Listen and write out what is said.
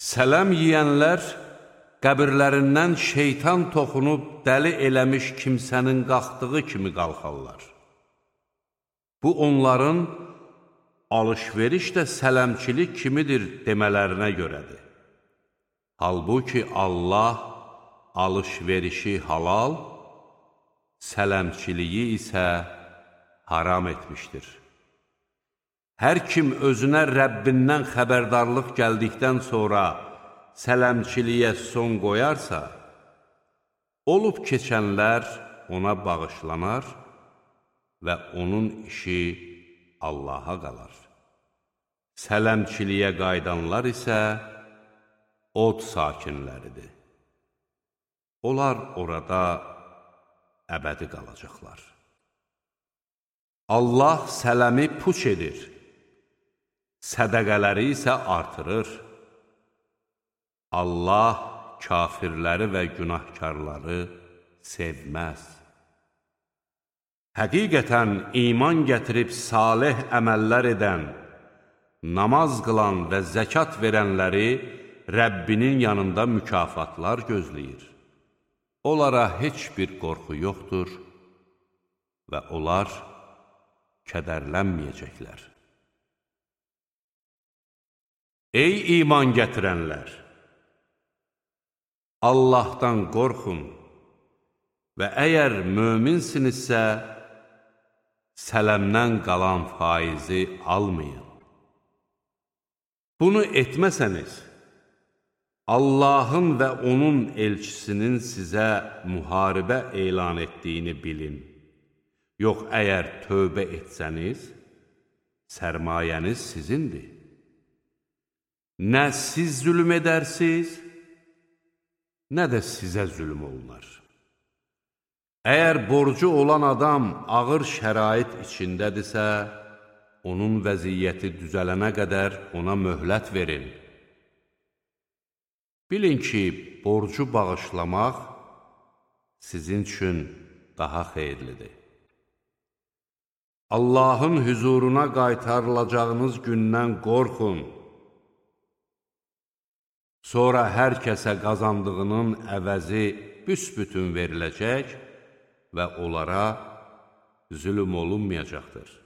Sələm yiyənlər qəbirlərindən şeytan toxunub dəli eləmiş kimsənin qalxdığı kimi qalxarlar. Bu, onların alış-veriş də sələmçilik kimidir demələrinə görədir. Halbuki Allah alış-verişi halal, sələmçiliyi isə haram etmişdir. Hər kim özünə Rəbbindən xəbərdarlıq gəldikdən sonra sələmçiliyə son qoyarsa, olub keçənlər ona bağışlanar və onun işi Allaha qalar. Sələmçiliyə qaydanlar isə od sakinləridir. Onlar orada əbədi qalacaqlar. Allah sələmi puç edir, sədəqələri isə artırır. Allah kafirləri və günahkarları sevməz. Həqiqətən iman gətirib salih əməllər edən, namaz qılan və zəkat verənləri Rəbbinin yanında mükafatlar gözləyir. Onlara heç bir qorxu yoxdur və onlar kədərlənməyəcəklər. Ey iman gətirənlər! Allahdan qorxun və əgər möminsinizsə, sələmdən qalan faizi almayın. Bunu etməsəniz, Allahın və onun elçisinin sizə müharibə elan etdiyini bilin. Yox, əgər tövbə etsəniz, sərmayəniz sizindir. Nə siz zülm edərsiniz, nə də sizə zülm olunar. Əgər borcu olan adam ağır şərait içindədirsə, onun vəziyyəti düzələnə qədər ona möhlət verin. Bilin ki, borcu bağışlamaq sizin üçün daha xeyirlidir. Allahın hüzuruna qaytarılacağınız gündən qorxun. Sonra hər kəsə qazandığının əvəzi büsbütün veriləcək və onlara zülm olunmayacaqdır.